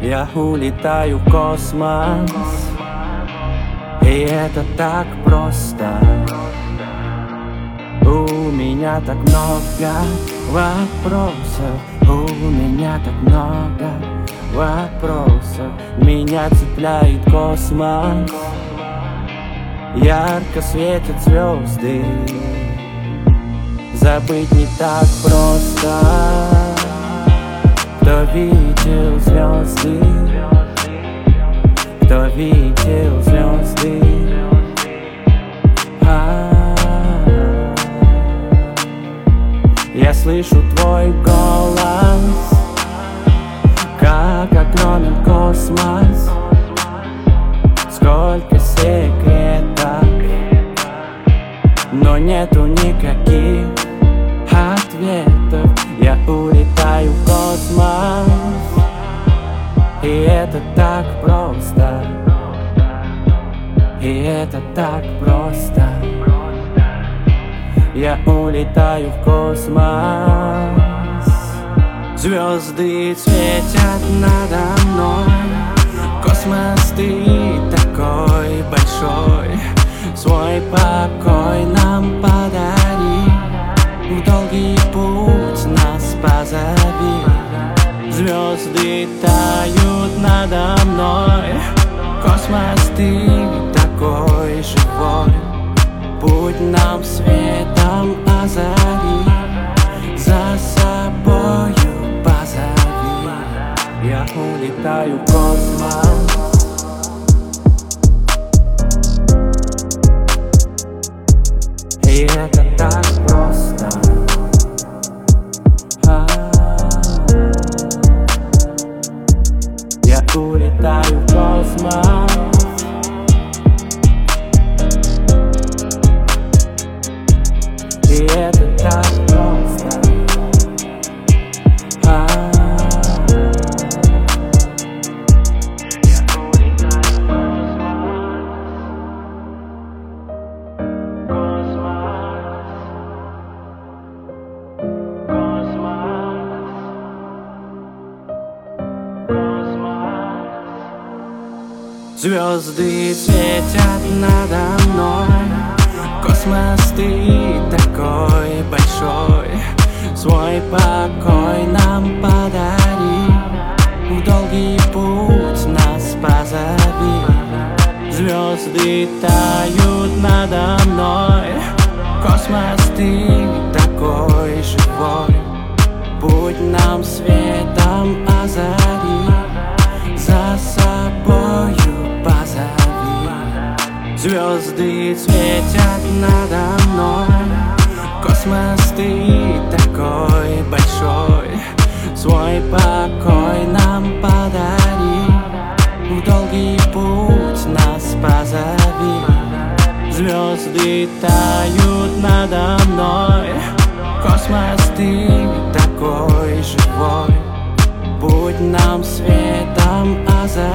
Я улетаю в космос, и это так просто. У меня так много вопросов, у меня так много вопросов. Меня цепляет космос, ярко светят звезды. Забыть не так просто. Кто видел звезды? Кто видел звезды? Я слышу твой голос, как огромен космос. Сколько секретов, но нету никаких ответов. Я улетаю в космос, и это так просто. И это так просто. Я улетаю в космос. Звезды светят надо мной. Космос, ты такой большой. Свой покой нам подари. В долгий путь нас позови. Звезды тают надо мной. Космос, ты такой живой. Путь нам светом озари. За собою позови. Я улетаю в космос. И это так просто. Я улетаю в космос. И это так просто. Звезды светят надо мной. Космос, ты такой большой. Свой покой нам подари. В долгий путь нас позови. Звезды тают надо мной. Космос, ты такой живой. Путь нам светом озари. За собою позови. Звезды светят надо мной. Космос, ты такой большой. Свой покой нам подари. В долгий путь нас позови. Звезды тают надо мной. Космос, ты такой живой. Путь нам светом озари.